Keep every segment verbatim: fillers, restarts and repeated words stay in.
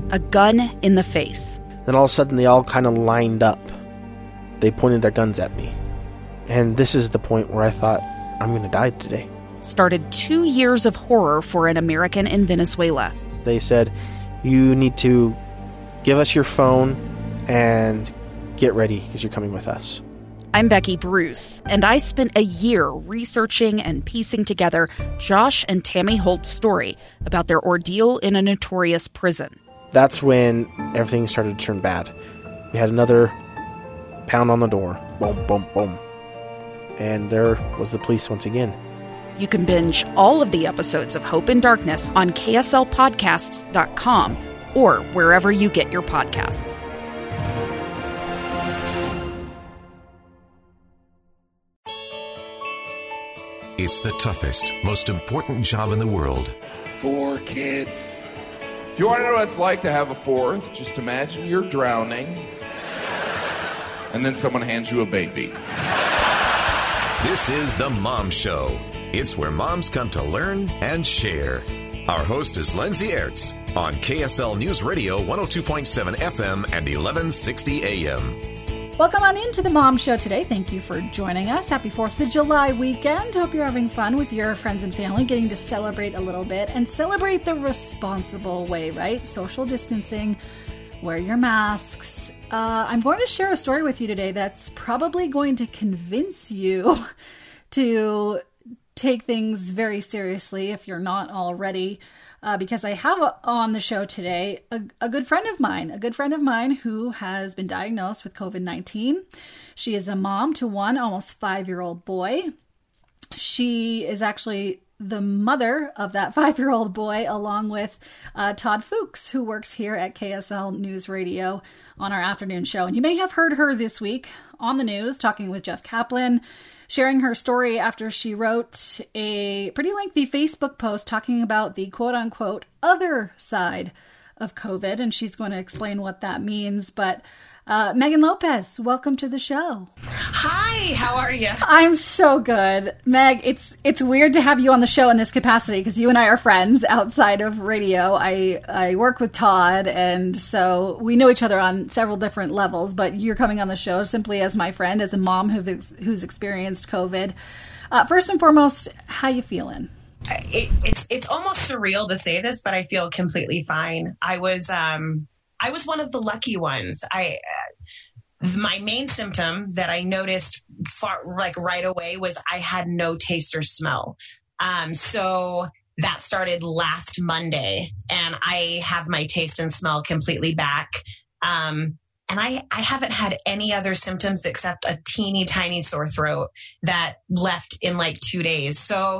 a gun in the face. Then all of a sudden they all kind of lined up. They pointed their guns at me. And this is the point where I thought, I'm going to die today. Started two years of horror for an American in Venezuela. They said, you need to give us your phone and get ready because you're coming with us. I'm Becky Bruce, and I spent a year researching and piecing together Josh and Tammy Holt's story about their ordeal in a notorious prison. That's when everything started to turn bad. We had another pound on the door. Boom, boom, boom. And there was the police once again. You can binge all of the episodes of Hope in Darkness on K S L podcasts dot com or wherever you get your podcasts. It's the toughest, most important job in the world. Four kids. If you want to know what it's like to have a fourth, just imagine you're drowning, and then someone hands you a baby. This is The Mom Show. It's where moms come to learn and share. Our host is Lindsay Aerts on K S L News Radio one oh two point seven F M and eleven sixty A M. Welcome on into the Mom Show today. Thank you for joining us. Happy fourth of July weekend. Hope you're having fun with your friends and family, getting to celebrate a little bit and celebrate the responsible way, right? Social distancing, wear your masks. Uh, I'm going to share a story with you today that's probably going to convince you to take things very seriously if you're not already. Uh, because I have a, on the show today a, a good friend of mine, a good friend of mine who has been diagnosed with covid nineteen. She is a mom to one almost five-year-old boy. She is actually the mother of that five-year-old boy, along with uh, Todd Fuchs, who works here at K S L News Radio on our afternoon show. And you may have heard her this week on the news talking with Jeff Kaplan, sharing her story after she wrote a pretty lengthy Facebook post talking about the quote-unquote other side of COVID, and she's going to explain what that means. But uh, Megan Lopez, welcome to the show. Hi, how are you? I'm so good. Meg, it's it's weird to have you on the show in this capacity because you and I are friends outside of radio. I, I work with Todd, and so we know each other on several different levels, but you're coming on the show simply as my friend, as a mom who's, who's experienced COVID. Uh, first and foremost, how you feeling? It, it's it's almost surreal to say this, but I feel completely fine. I was um I was one of the lucky ones. I uh, my main symptom that I noticed far, like right away was I had no taste or smell. Um, so that started last Monday, and I have my taste and smell completely back. Um, and I, I haven't had any other symptoms except a teeny tiny sore throat that left in like two days. So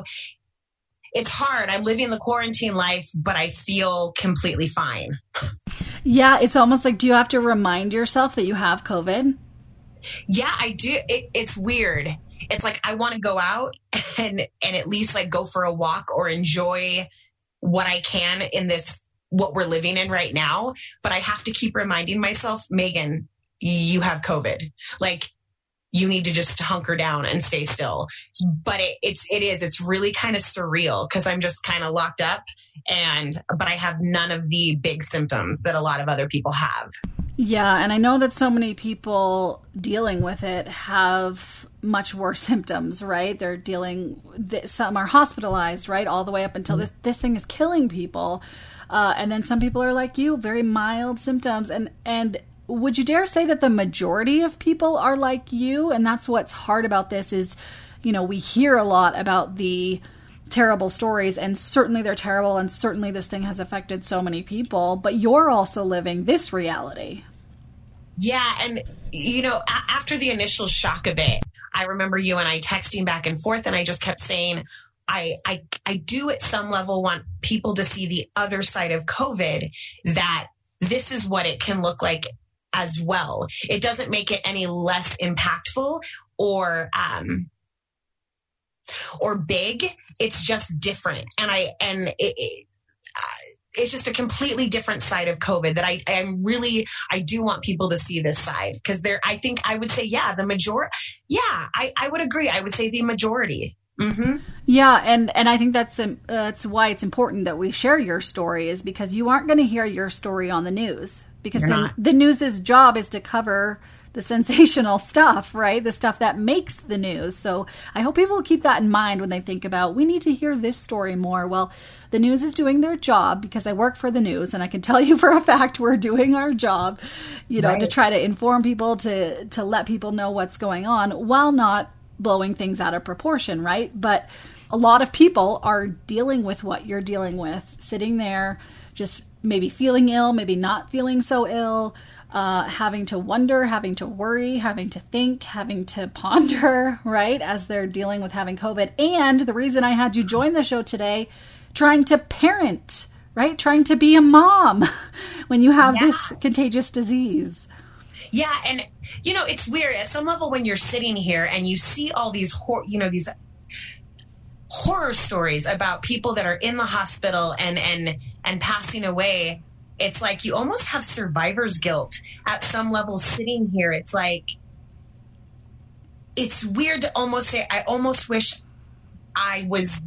it's hard. I'm living the quarantine life, but I feel completely fine. Yeah, it's almost like, do you have to remind yourself that you have COVID? Yeah, I do. It, it's weird. It's like I want to go out and and at least like go for a walk or enjoy what I can in this, what we're living in right now. But I have to keep reminding myself, Megan, you have COVID. Like, you need to just hunker down and stay still. But it, it's, it is, it's really kind of surreal because I'm just kind of locked up and, but I have none of the big symptoms that a lot of other people have. Yeah. And I know that so many people dealing with it have much worse symptoms, right? They're dealing, some are hospitalized, right? All the way up until this, this thing is killing people. Uh, and then some people are like you, very mild symptoms. And, and, would you dare say that the majority of people are like you? And that's what's hard about this is, you know, we hear a lot about the terrible stories, and certainly they're terrible, and certainly this thing has affected so many people, but you're also living this reality. Yeah. And, you know, a- after the initial shock of it, I remember you and I texting back and forth, and I just kept saying, I, I, I do at some level want people to see the other side of COVID, that this is what it can look like as well. It doesn't make it any less impactful or um, or big. It's just different, and I and it, it, uh, it's just a completely different side of COVID that I am really I do want people to see this side, because there I think I would say yeah the majority yeah I I would agree I would say the majority Mm-hmm. Yeah, and, and I think that's um, uh, that's why it's important that we share your story, is because you aren't going to hear your story on the news. Because the, the news's job is to cover the sensational stuff, right? The stuff that makes the news. So I hope people keep that in mind when they think about, we need to hear this story more. Well, the news is doing their job, because I work for the news, and I can tell you for a fact we're doing our job, you know, right, to try to inform people, to, to let people know what's going on while not blowing things out of proportion, right? But a lot of people are dealing with what you're dealing with, sitting there just maybe feeling ill, maybe not feeling so ill, uh, having to wonder, having to worry, having to think, having to ponder, right, as they're dealing with having COVID. And the reason I had you join the show today, trying to parent, right, trying to be a mom when you have yeah. this contagious disease. Yeah, and, you know, it's weird. At some level, when you're sitting here and you see all these, hor- you know, these horror stories about people that are in the hospital and and and passing away, it's like you almost have survivor's guilt at some level sitting here. It's like, it's weird to almost say, I almost wish I was,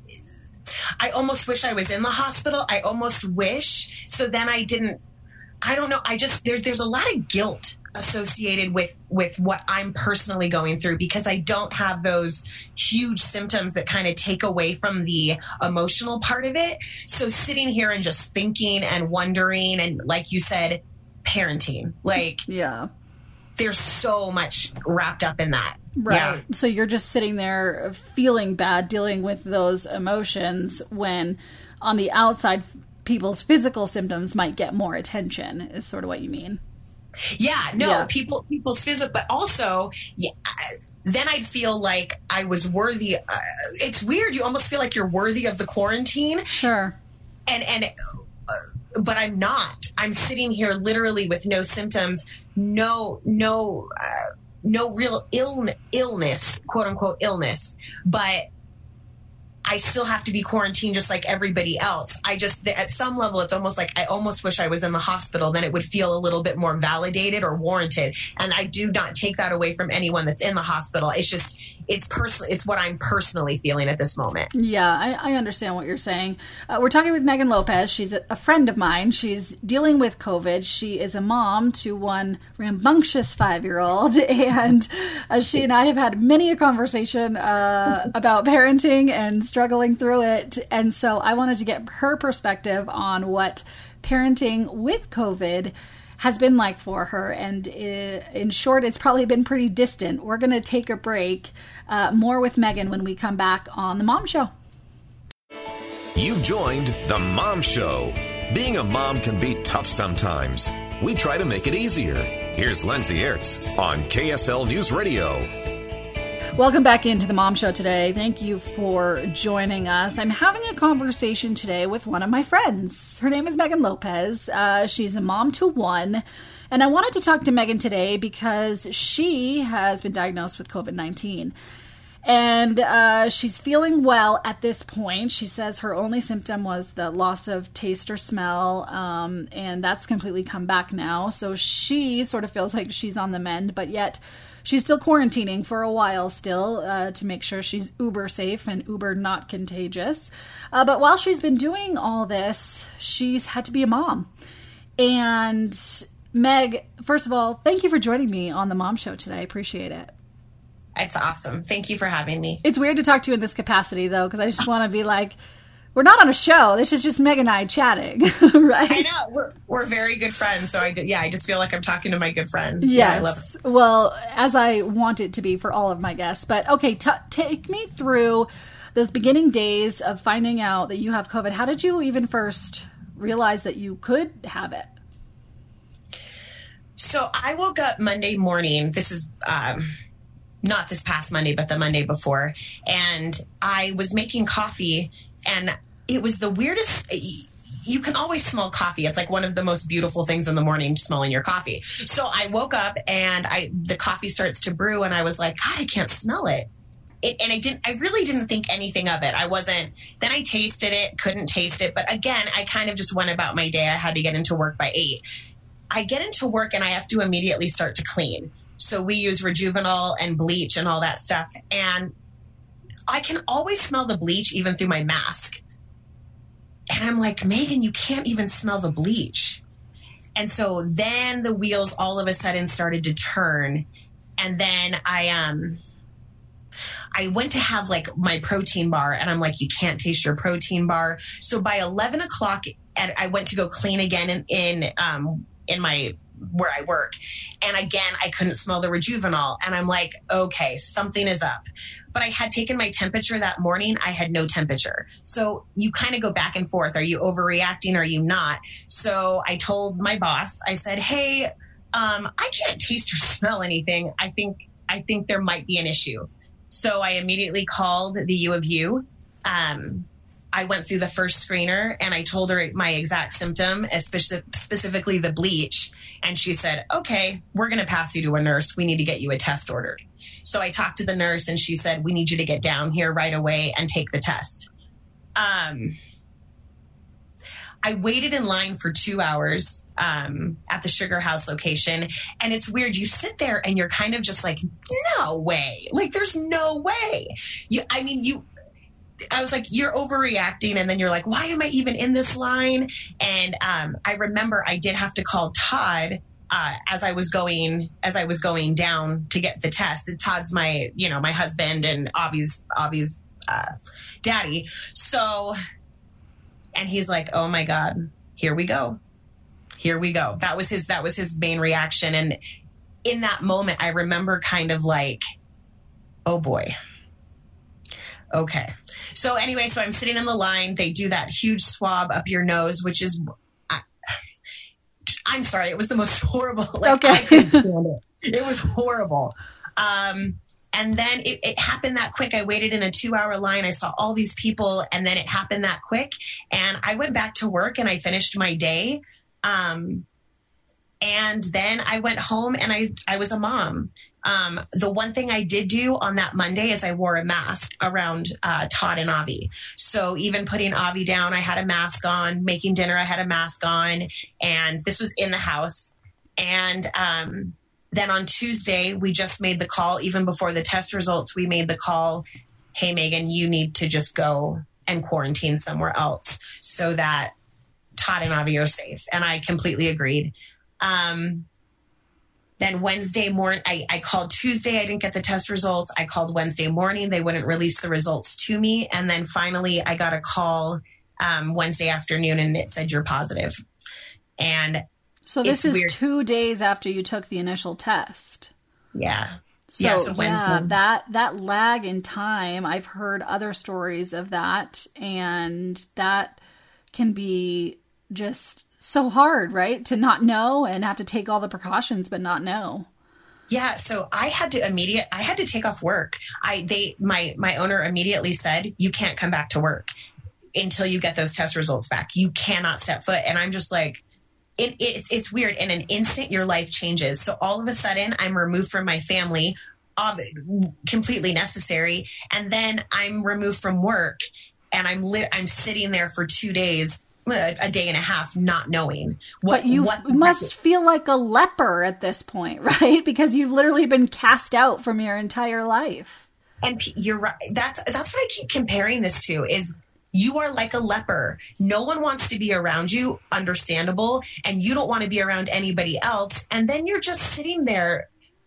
I almost wish I was in the hospital. I almost wish, so then I didn't, I don't know. I just, there's, there's a lot of guilt associated with, with what I'm personally going through, because I don't have those huge symptoms that kind of take away from the emotional part of it. So sitting here and just thinking and wondering, and like you said, parenting, like, yeah, there's so much wrapped up in that. Right. Yeah. So you're just sitting there feeling bad, dealing with those emotions, when on the outside, people's physical symptoms might get more attention, is sort of what you mean. Yeah, no, yeah. people, people's physical, but also, yeah, I, then I'd feel like I was worthy. Uh, it's weird. You almost feel like you're worthy of the quarantine. Sure. And, and, uh, but I'm not. I'm sitting here literally with no symptoms, no, no, uh, no real ill, illness, quote unquote illness, but I still have to be quarantined just like everybody else. I just, at some level, it's almost like I almost wish I was in the hospital. Then it would feel a little bit more validated or warranted. And I do not take that away from anyone that's in the hospital. It's just, it's personal. It's what I'm personally feeling at this moment. Yeah, I, I understand what you're saying. Uh, we're talking with Megan Lopez. She's a, a friend of mine. She's dealing with COVID. She is a mom to one rambunctious five-year-old. And uh, she and I have had many a conversation uh, about parenting and struggling through it. And so I wanted to get her perspective on what parenting with COVID has been like for her. And in short, it's probably been pretty distant. We're going to take a break. Uh, more with Megan when we come back on The Mom Show. You've joined The Mom Show. Being a mom can be tough sometimes. We try to make it easier. Here's Lindsay Aerts on K S L News Radio. Welcome back into The Mom Show today. Thank you for joining us. I'm having a conversation today with one of my friends. Her name is Megan Lopez. Uh, she's a mom to one. And I wanted to talk to Megan today because she has been diagnosed with COVID nineteen. And uh, she's feeling well at this point. She says her only symptom was the loss of taste or smell, um, and that's completely come back now. So she sort of feels like she's on the mend, but yet she's still quarantining for a while still uh, to make sure she's uber safe and uber not contagious. Uh, but while she's been doing all this, she's had to be a mom. And Meg, first of all, thank you for joining me on The Mom Show today. I appreciate it. It's awesome. Thank you for having me. It's weird to talk to you in this capacity, though, because I just want to be like, we're not on a show. This is just Meg and I chatting, right? I know. We're, we're very good friends. So, I, yeah, I just feel like I'm talking to my good friend. Yes. Yeah, I love it. Well, as I want it to be for all of my guests. But, okay, t- take me through those beginning days of finding out that you have COVID. How did you even first realize that you could have it? So I woke up Monday morning. This is um, not this past Monday, but the Monday before. And I was making coffee, and it was the weirdest. You can always smell coffee. It's like one of the most beautiful things in the morning, smelling your coffee. So I woke up and I the coffee starts to brew, and I was like, God, I can't smell it. It, and I didn't, I really didn't think anything of it. I wasn't, then I tasted it, couldn't taste it. But again, I kind of just went about my day. I had to get into work by eight. I get into work and I have to immediately start to clean. So we use Rejuvenol and bleach and all that stuff. And I can always smell the bleach even through my mask. And I'm like, Megan, you can't even smell the bleach. And so then the wheels all of a sudden started to turn. And then I, um, I went to have like my protein bar, and I'm like, you can't taste your protein bar. So by eleven o'clock, and I went to go clean again in, in, um, in my, where I work. And again, I couldn't smell the Rejuvenol. And I'm like, okay, something is up. But I had taken my temperature that morning. I had no temperature. So you kind of go back and forth. Are you overreacting? Are you not? So I told my boss, I said, hey, um, I can't taste or smell anything. I think, I think there might be an issue. So I immediately called the U of U. Um, I went through the first screener, and I told her my exact symptom, especially specifically the bleach. And she said, okay, we're going to pass you to a nurse. We need to get you a test ordered. So I talked to the nurse, and she said, we need you to get down here right away and take the test. Um, I waited in line for two hours um, at the Sugar House location. And it's weird. You sit there and you're kind of just like, no way. Like, there's no way. You, I mean, you, I was like, you're overreacting. And then you're like, why am I even in this line? And um, I remember I did have to call Todd uh, as I was going, as I was going down to get the test. Todd's my, you know, my husband and Avi's, Avi's uh, daddy. So, and he's like, oh my God, here we go. Here we go. That was his, that was his main reaction. And in that moment, I remember kind of like, oh boy. Okay. So anyway, so I'm sitting in the line. They do that huge swab up your nose, which is, I, I'm sorry. It was the most horrible. Like, okay. I couldn't stand it. It was horrible. Um, and then it, it happened that quick. I waited in a two hour line. I saw all these people, and then it happened that quick. And I went back to work and I finished my day. Um, and then I went home and I, I was a mom. Um, the one thing I did do on that Monday is I wore a mask around uh, Todd and Avi. So even putting Avi down, I had a mask on. Making dinner, I had a mask on. And this was in the house. And um, then on Tuesday, we just made the call. Even before the test results, we made the call. Hey, Megan, you need to just go and quarantine somewhere else so that Todd and Avi are safe. And I completely agreed. Um, Then Wednesday morning, I, I called Tuesday. I didn't get the test results. I called Wednesday morning. They wouldn't release the results to me. And then finally, I got a call um, Wednesday afternoon, and it said, you're positive. And so this is weird. two days after you took the initial test. Yeah. So, yeah, so yeah, when, that, that lag in time, I've heard other stories of that. And that can be just so hard, right? To not know and have to take all the precautions, but not know. Yeah. So I had to immediate, I had to take off work. I, they, my, my owner immediately said, you can't come back to work until you get those test results back. You cannot step foot. And I'm just like, it, it's, it's weird. In an instant, your life changes. So all of a sudden I'm removed from my family, uh, completely necessary. And then I'm removed from work, and I'm lit, I'm sitting there for two days, a day and a half, not knowing what. But you what must feel like a leper at this point, right? Because you've literally been cast out from your entire life. And you're right. That's that's what I keep comparing this to. Is you are like a leper. No one wants to be around you. Understandable, and you don't want to be around anybody else. And then you're just sitting there,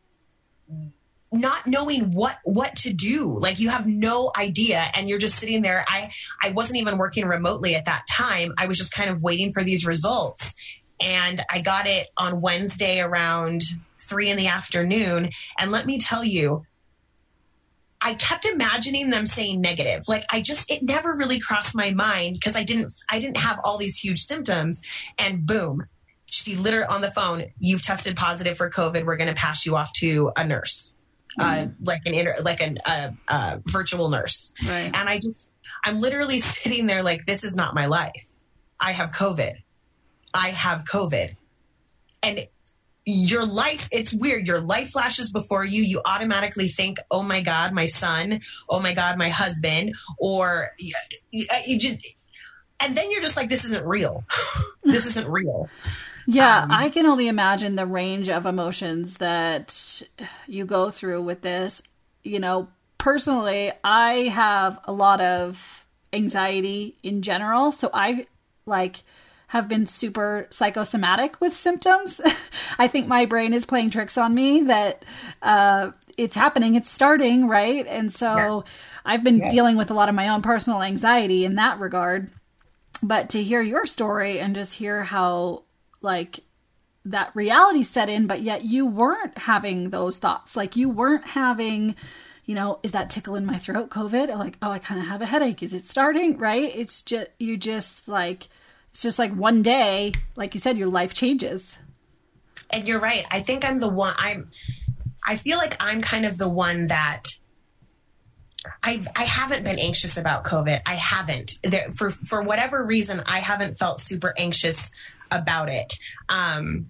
not knowing what, what to do. Like, you have no idea. And you're just sitting there. I, I wasn't even working remotely at that time. I was just kind of waiting for these results. And I got it on Wednesday around three in the afternoon. And let me tell you, I kept imagining them saying negative. Like, I just, it never really crossed my mind because I didn't, I didn't have all these huge symptoms. And boom, she literally on the phone, you've tested positive for COVID. We're going to pass you off to a nurse. Uh, like an inter, like an uh, uh, virtual nurse. Right. And I just, I'm literally sitting there like, this is not my life. I have COVID. I have COVID. And your life, it's weird. Your life flashes before you. You automatically think, oh my God, my son. Oh my God, my husband. Or you, you just, and then you're just like, this isn't real. This isn't real. Yeah, Um, I can only imagine the range of emotions that you go through with this. You know, personally, I have a lot of anxiety in general. So I like have been super psychosomatic with symptoms. I think my brain is playing tricks on me that uh, it's happening, it's starting, right? And so yeah. I've been yeah. dealing with a lot of my own personal anxiety in that regard. But to hear your story and just hear how like that reality set in, but yet you weren't having those thoughts. Like you weren't having, you know, is that tickle in my throat COVID? Or like, oh, I kind of have a headache. Is it starting? Right? It's just, you just like, it's just like one day, like you said, your life changes. And you're right. I think I'm the one, I'm, I feel like I'm kind of the one that I've, I haven't been anxious about COVID. I haven't. There, for, for whatever reason, I haven't felt super anxious about it. Um,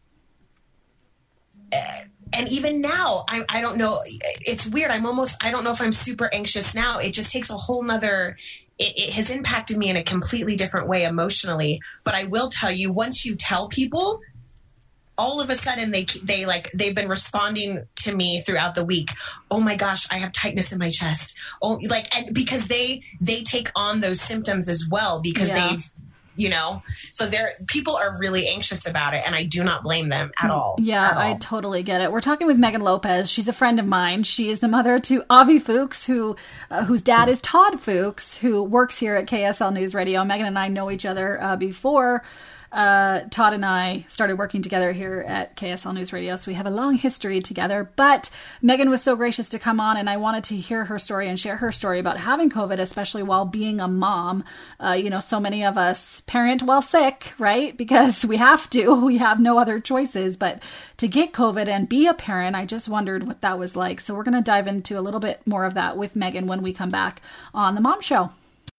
and even now, I, I don't know. It's weird. I'm almost, I don't know if I'm super anxious now. It just takes a whole nother, it, it has impacted me in a completely different way emotionally. But I will tell you, once you tell people, all of a sudden they, they like, they've been responding to me throughout the week. Oh my gosh, I have tightness in my chest. Oh, like, and because they, they take on those symptoms as well because yeah. they've, you know, so there, people are really anxious about it, and I do not blame them at all. Yeah, at all. I totally get it. We're talking with Megan Lopez. She's a friend of mine. She is the mother to Avi Fuchs, who, uh, whose dad is Todd Fuchs, who works here at K S L News Radio. Megan and I know each other uh, before uh, Todd and I started working together here at K S L News Radio, so we have a long history together. But Megan was so gracious to come on, and I wanted to hear her story and share her story about having COVID, especially while being a mom. Uh, you know, so many of us parent while sick, right? Because we have to. We have no other choices. But to get COVID and be a parent, I just wondered what that was like. So we're going to dive into a little bit more of that with Megan when we come back on The Mom Show.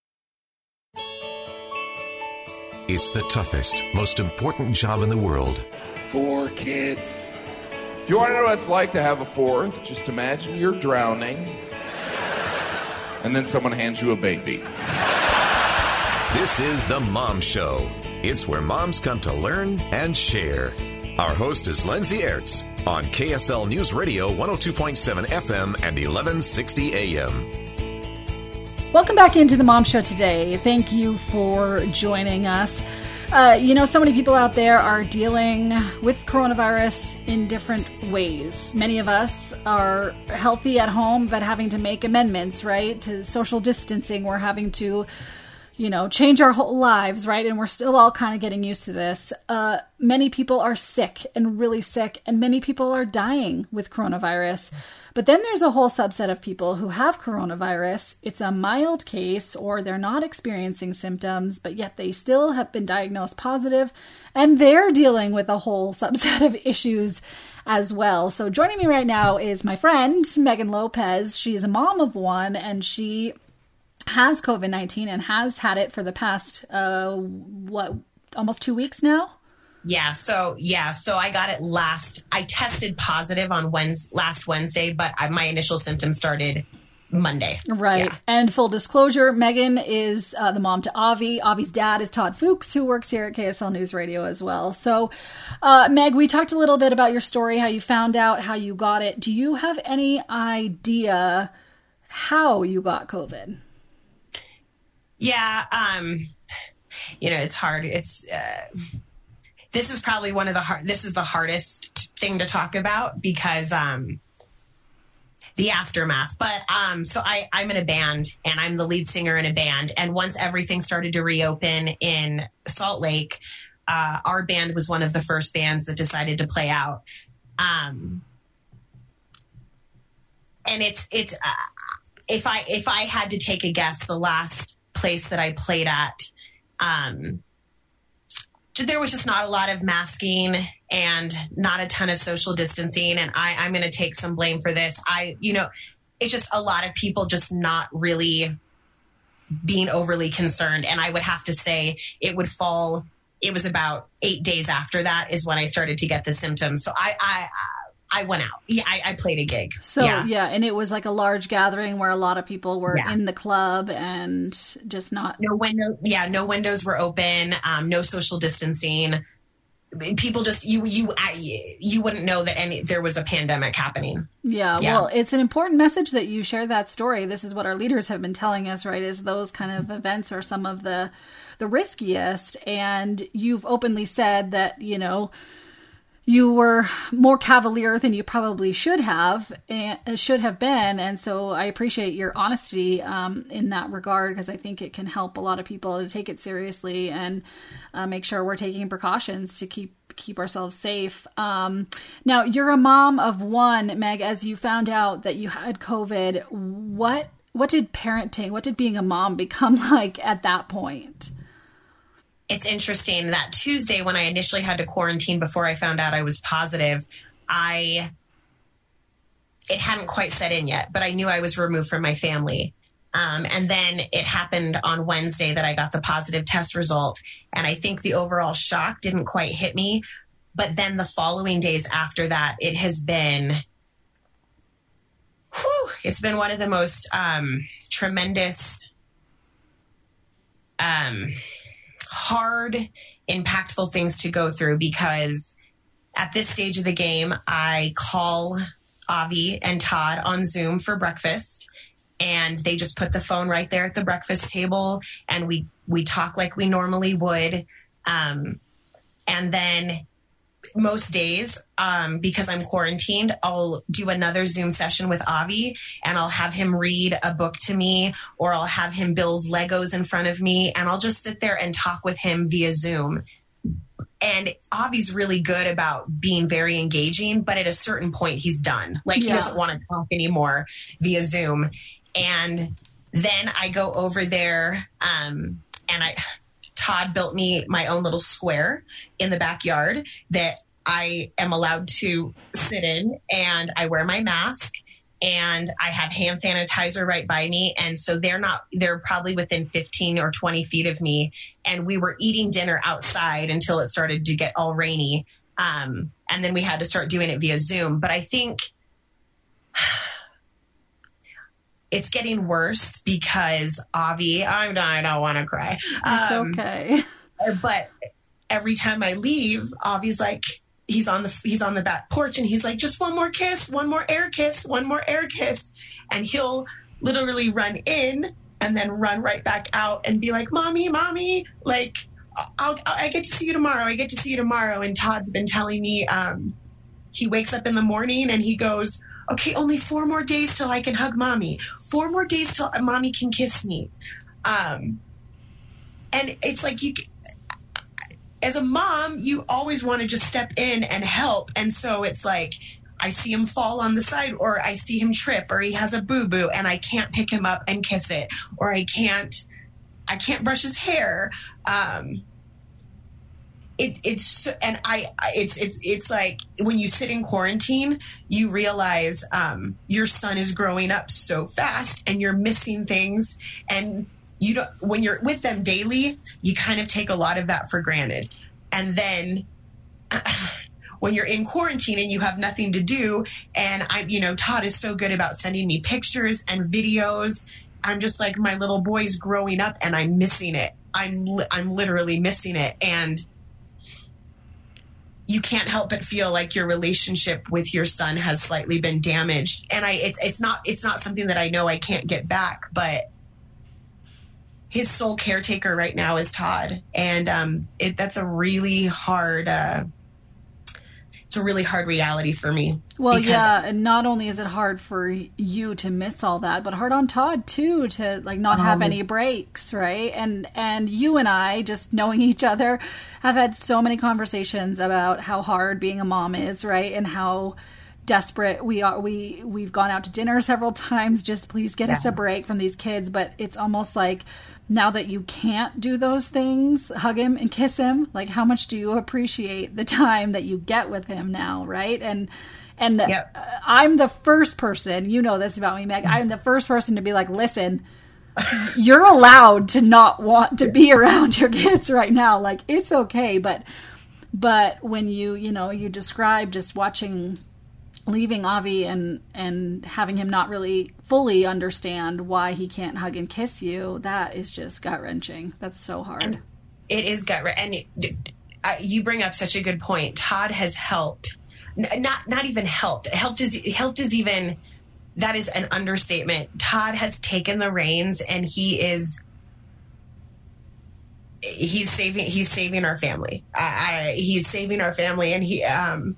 It's the toughest, most important job in the world. Four kids. If you want to know what it's like to have a fourth, just imagine you're drowning, and then someone hands you a baby. This is The Mom Show. It's where moms come to learn and share. Our host is Lindsay Aerts on K S L News Radio one oh two point seven F M and eleven sixty A M. Welcome back into The Mom Show today. Thank you for joining us. Uh, you know, so many people out there are dealing with coronavirus in different ways. Many of us are healthy at home, but having to make amendments, right, to social distancing. We're having to, you know, change our whole lives, right? And we're still all kind of getting used to this. Uh, many people are sick and really sick, and many people are dying with coronavirus. But then there's a whole subset of people who have coronavirus. It's a mild case, or they're not experiencing symptoms, but yet they still have been diagnosed positive, and they're dealing with a whole subset of issues as well. So joining me right now is my friend, Megan Lopez. She's a mom of one, and she has COVID nineteen and has had it for the past, uh, what, almost two weeks now? Yeah. So, yeah. So I got it last, I tested positive on Wednesday, last Wednesday, but I, my initial symptoms started Monday. Right. Yeah. And full disclosure, Megan is uh, the mom to Avi. Avi's dad is Todd Fuchs, who works here at K S L News Radio as well. So, uh, Meg, we talked a little bit about your story, how you found out, how you got it. Do you have any idea how you got COVID? Yeah. Um, you know, it's hard. It's, uh, this is probably one of the hard, this is the hardest thing to talk about because, um, the aftermath. But, um, so I, I'm in a band and I'm the lead singer in a band. And once everything started to reopen in Salt Lake, uh, our band was one of the first bands that decided to play out. Um, and it's, it's, uh, if I, if I had to take a guess, the last place that I played at, um, there was just not a lot of masking and not a ton of social distancing. And I, I'm going to take some blame for this. I, you know, it's just a lot of people just not really being overly concerned. And I would have to say it would fall. It was about eight days after that is when I started to get the symptoms. So I, I, I went out. Yeah, I, I played a gig. So yeah. yeah, and it was like a large gathering where a lot of people were yeah. in the club and just not no window. Yeah, no windows were open. Um, no social distancing. people just, you, you, I, you wouldn't know that any, there was a pandemic happening. Yeah, yeah. Well, it's an important message that you share that story. This is what our leaders have been telling us, right? Is those kind of events are some of the, the riskiest. And you've openly said that, you know, you were more cavalier than you probably should have and should have been. And so I appreciate your honesty um, in that regard, because I think it can help a lot of people to take it seriously and uh, make sure we're taking precautions to keep keep ourselves safe. Um, now, you're a mom of one, Meg. As you found out that you had COVID, what what did parenting, what did being a mom become like at that point? It's interesting that Tuesday, when I initially had to quarantine before I found out I was positive, I, it hadn't quite set in yet, but I knew I was removed from my family. Um, and then it happened on Wednesday that I got the positive test result. And I think the overall shock didn't quite hit me. But then the following days after that, it has been, whew, it's been one of the most um, tremendous, um, hard, impactful things to go through, because at this stage of the game, I call Avi and Todd on Zoom for breakfast, and they just put the phone right there at the breakfast table, and we, we talk like we normally would. Um, and then most days, um, because I'm quarantined, I'll do another Zoom session with Avi, and I'll have him read a book to me, or I'll have him build Legos in front of me, and I'll just sit there and talk with him via Zoom. And Avi's really good about being very engaging, but at a certain point he's done. Like yeah. He doesn't want to talk anymore via Zoom. And then I go over there, um, and I... Todd built me my own little square in the backyard that I am allowed to sit in, and I wear my mask, and I have hand sanitizer right by me. And so they're not, they're probably within fifteen or twenty feet of me. And we were eating dinner outside until it started to get all rainy. Um, and then we had to start doing it via Zoom. But I think it's getting worse because Avi, I, I don't want to cry. It's um, okay. But every time I leave, Avi's like, he's on the, he's on the back porch, and he's like, just one more kiss, one more air kiss, one more air kiss. And he'll literally run in and then run right back out and be like, mommy, mommy, like, I'll, I'll, I get to see you tomorrow. I get to see you tomorrow. And Todd's been telling me, um, he wakes up in the morning and he goes, okay, only four more days till I can hug mommy. Four more days till mommy can kiss me. Um, and it's like, you, as a mom, you always want to just step in and help. And so it's like, I see him fall on the side, or I see him trip, or he has a boo-boo and I can't pick him up and kiss it, or I can't, I can't brush his hair. Um, It, it's and I it's it's it's like when you sit in quarantine, you realize um, your son is growing up so fast, and you're missing things, and you don't, when you're with them daily, you kind of take a lot of that for granted, and then uh, when you're in quarantine and you have nothing to do, and I you know Todd is so good about sending me pictures and videos. I'm just like, my little boy's growing up, and I'm missing it. I'm li- I'm literally missing it, and you can't help but feel like your relationship with your son has slightly been damaged. And I, it's, it's not, it's not something that I know I can't get back, but his sole caretaker right now is Todd. And, um, it, that's a really hard, uh, it's a really hard reality for me. Well, yeah. And not only is it hard for you to miss all that, but hard on Todd too, to like not um, have any breaks. Right. And, and you and I, just knowing each other, have had so many conversations about how hard being a mom is. Right. And how desperate we are. We, we've gone out to dinner several times. Just please get yeah. us a break from these kids. But it's almost like, now that you can't do those things, hug him and kiss him, like how much do you appreciate the time that you get with him now, right? And and yep. uh, I'm the first person, you know this about me, Meg, I'm the first person to be like, listen, you're allowed to not want to be around your kids right now. Like, it's okay. But but when you, you know, you describe just watching, leaving Avi and and having him not really fully understand why he can't hug and kiss you, that is just gut wrenching. That's so hard. And it is gut wrenching. And uh, you bring up such a good point. Todd has helped, N- not not even helped. Helped is helped is even that is an understatement. Todd has taken the reins, and he is he's saving he's saving our family. I, I, he's saving our family, and he um.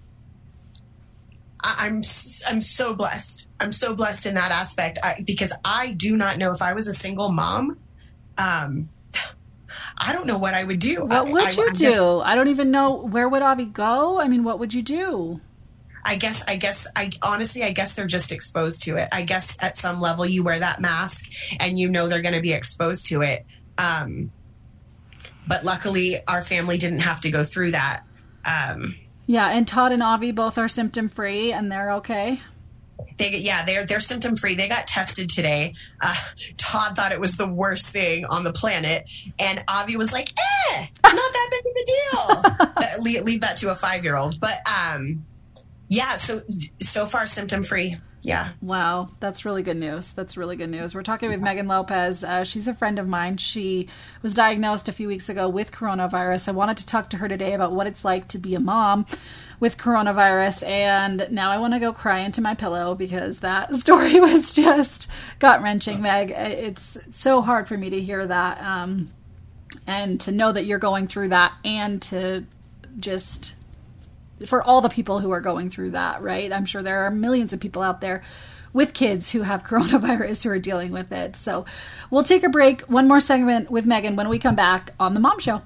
I, I'm I'm so blessed. I'm so blessed in that aspect I, because I do not know if I was a single mom. Um, I don't know what I would do. What would I, you I, do? Just, I don't even know. Where would Avi go? I mean, what would you do? I guess, I guess, I honestly, I guess they're just exposed to it. I guess at some level you wear that mask and you know they're going to be exposed to it. Um, but luckily our family didn't have to go through that. Um, yeah. And Todd and Avi both are symptom free and they're okay. They, yeah, they're they're symptom free. They got tested today. Uh, Todd thought it was the worst thing on the planet, and Avi was like, "Eh, not that big of a deal." that, leave, leave that to a five year old. But um, yeah, so so far symptom free. Yeah. Wow, that's really good news. That's really good news. We're talking with Megan Lopez. Uh, she's a friend of mine. She was diagnosed a few weeks ago with coronavirus. I wanted to talk to her today about what it's like to be a mom with coronavirus, and now I want to go cry into my pillow because that story was just gut-wrenching, Meg. It's so hard for me to hear that, um, and to know that you're going through that, and to just, for all the people who are going through that, right? I'm sure there are millions of people out there with kids who have coronavirus who are dealing with it. So we'll take a break. One more segment with Megan when we come back on The Mom Show.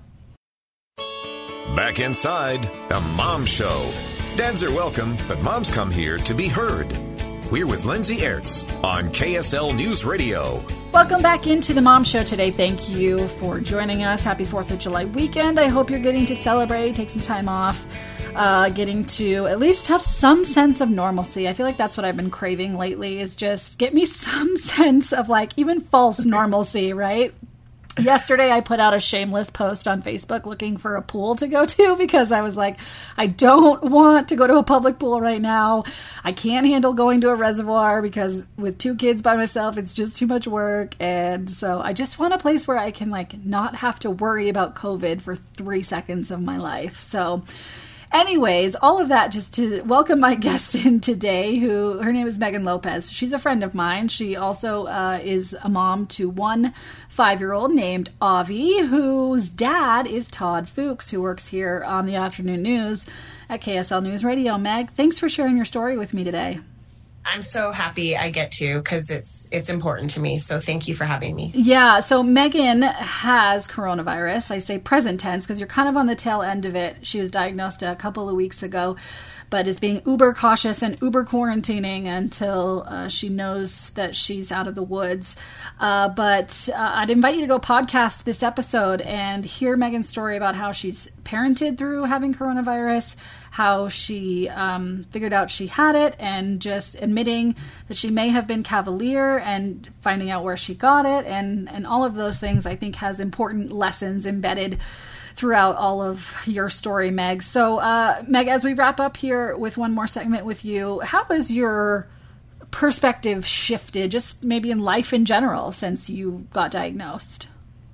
Back inside The Mom Show. Dads are welcome, but moms come here to be heard. We're with Lindsay Aerts on K S L News Radio. Welcome back into The Mom Show today. Thank you for joining us. Happy fourth of July weekend. I hope you're getting to celebrate, take some time off, uh, getting to at least have some sense of normalcy. I feel like that's what I've been craving lately, is just get me some sense of like even false normalcy, right? Yesterday, I put out a shameless post on Facebook looking for a pool to go to because I was like, I don't want to go to a public pool right now. I can't handle going to a reservoir because with two kids by myself, it's just too much work. And so I just want a place where I can like not have to worry about COVID for three seconds of my life. So anyways, all of that just to welcome my guest in today, who her name is Megan Lopez. She's a friend of mine. She also uh, is a mom to one five-year-old named Avi, whose dad is Todd Fuchs, who works here on the afternoon news at K S L News Radio. Meg, thanks for sharing your story with me today. I'm so happy I get to because it's it's important to me. So thank you for having me. Yeah. So Megan has coronavirus. I say present tense because you're kind of on the tail end of it. She was diagnosed a couple of weeks ago, but is being uber cautious and uber quarantining until uh, she knows that she's out of the woods. Uh, but uh, I'd invite you to go podcast this episode and hear Megan's story about how she's parented through having coronavirus, how she um, figured out she had it, and just admitting that she may have been cavalier and finding out where she got it. And, and all of those things, I think, has important lessons embedded throughout all of your story, Meg. So, uh, Meg, as we wrap up here with one more segment with you, how has your perspective shifted, just maybe in life in general, since you got diagnosed?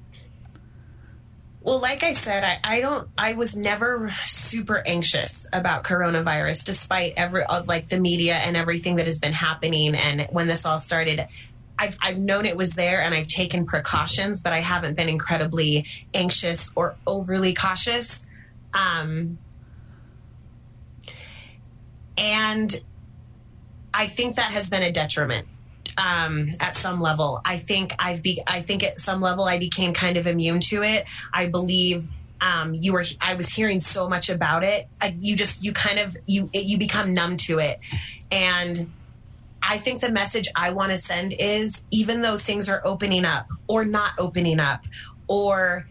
Well, like I said, I, I don't, I was never super anxious about coronavirus, despite every, of like the media and everything that has been happening. And when this all started, I've, I've known it was there and I've taken precautions, but I haven't been incredibly anxious or overly cautious. Um, and I think that has been a detriment. Um, at some level, I think I've be, I think at some level I became kind of immune to it. I believe, um, you were, I was hearing so much about it. I, you just, you kind of, you, you become numb to it. And I think the message I want to send is, even though things are opening up or not opening up, or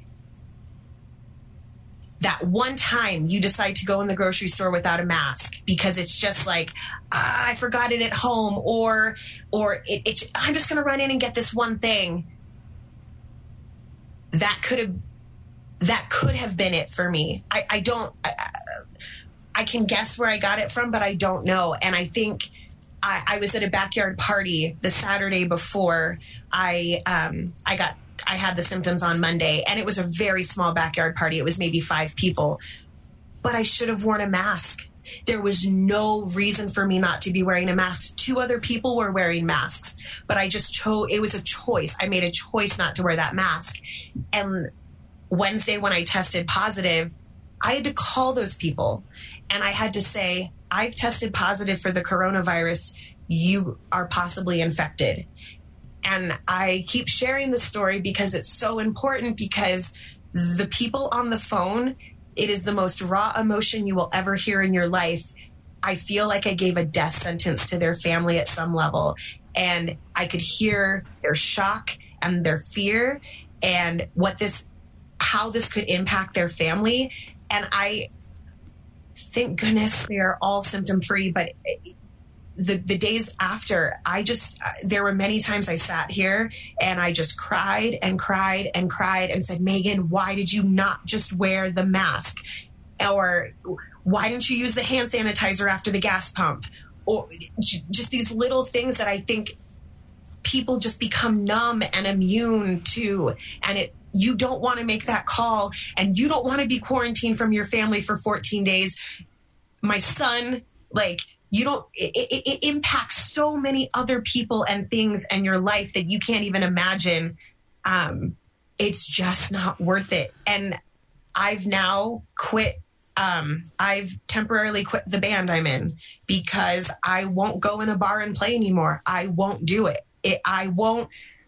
that one time you decide to go in the grocery store without a mask because it's just like, ah, I forgot it at home, or or it, it, I'm just going to run in and get this one thing. That could have that could have been it for me. I, I don't. I, I can guess where I got it from, but I don't know. And I think I, I was at a backyard party the Saturday before I um, I got. I had the symptoms on Monday, and it was a very small backyard party. It was maybe five people, but I should have worn a mask. There was no reason for me not to be wearing a mask. Two other people were wearing masks, but I just chose, it was a choice. I made a choice not to wear that mask. And Wednesday, when I tested positive, I had to call those people and I had to say, I've tested positive for the coronavirus. You are possibly infected. And I keep sharing the story because it's so important, because the people on the phone, it is the most raw emotion you will ever hear in your life. I feel like I gave a death sentence to their family at some level, and I could hear their shock and their fear and what this, how this could impact their family. And I, thank goodness they are all symptom free, but the, the days after, I just, there were many times I sat here and I just cried and cried and cried and said, Megan, why did you not just wear the mask? Or why didn't you use the hand sanitizer after the gas pump? Or just these little things that I think people just become numb and immune to. And it, you don't want to make that call, and you don't want to be quarantined from your family for fourteen days. My son, like, you don't, it, it, it impacts so many other people and things in your life that you can't even imagine. Um, it's just not worth it. And I've now quit. Um, I've temporarily quit the band I'm in because I won't go in a bar and play anymore. I won't do it. It I won't,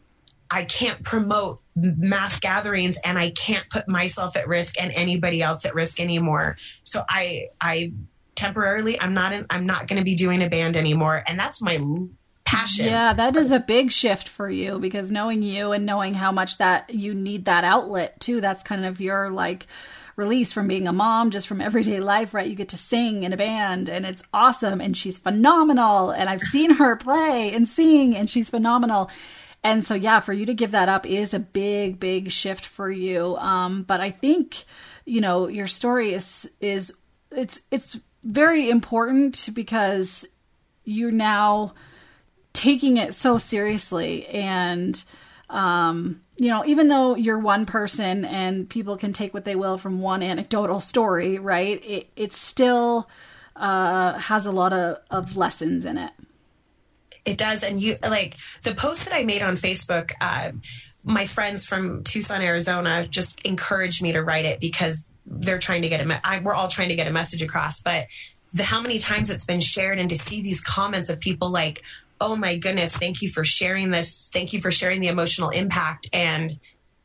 I can't promote mass gatherings, and I can't put myself at risk and anybody else at risk anymore. So I, I, temporarily, I'm not in, I'm not going to be doing a band anymore. And that's my passion. Yeah, that is a big shift for you, because knowing you and knowing how much that you need that outlet too, that's kind of your like release from being a mom, just from everyday life, right? You get to sing in a band and it's awesome. And she's phenomenal. And I've seen her play and sing and she's phenomenal. And so, yeah, for you to give that up is a big, big shift for you. Um, but I think, you know, your story is, is it's, it's, very important because you're now taking it so seriously. And, um, you know, even though you're one person and people can take what they will from one anecdotal story, right? It, it still, uh, has a lot of, of lessons in it. It does. And you, like the post that I made on Facebook, uh, my friends from Tucson, Arizona just encouraged me to write it because they're trying to get a, me- I, we're all trying to get a message across, but the, how many times it's been shared, and to see these comments of people like, oh my goodness, thank you for sharing this. Thank you for sharing the emotional impact. And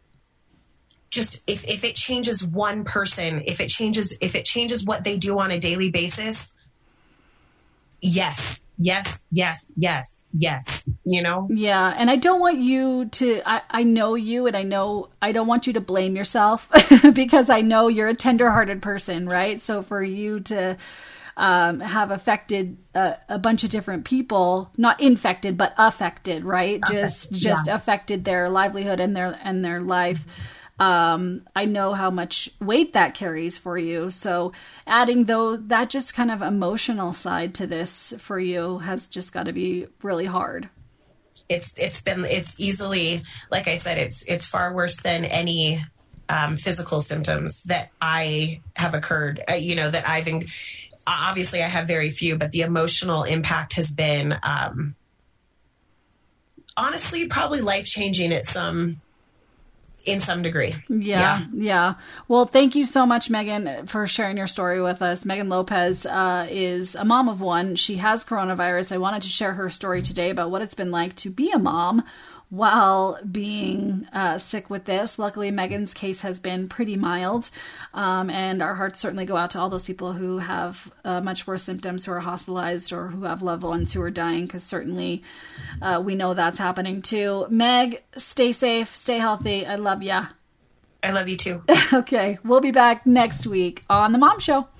just, if, if it changes one person, if it changes, if it changes what they do on a daily basis, yes, yes, yes, yes, yes, you know? Yeah. And I don't want you to, I, I know you, and I know, I don't want you to blame yourself because I know you're a tenderhearted person, right? So for you to um, have affected a, a bunch of different people, not infected, but affected, right? Okay. Just, just yeah. affected their livelihood and their, and their life. Um, I know how much weight that carries for you. So adding though that just kind of emotional side to this for you has just got to be really hard. It's, it's been, it's easily, like I said, it's, it's far worse than any, um, physical symptoms that I have occurred, uh, you know, that I've, in, obviously I have very few, but the emotional impact has been, um, honestly, probably life-changing at some, in some degree. Yeah, yeah. Yeah. Well, thank you so much, Megan, for sharing your story with us. Megan Lopez uh, is a mom of one. She has coronavirus. I wanted to share her story today about what it's been like to be a mom while being uh, sick with this. Luckily, Megan's case has been pretty mild. Um, and our hearts certainly go out to all those people who have uh, much worse symptoms, who are hospitalized, or who have loved ones who are dying, because certainly uh, we know that's happening too. Meg, stay safe, stay healthy. I love ya. I love you too. Okay, we'll be back next week on The Mom Show.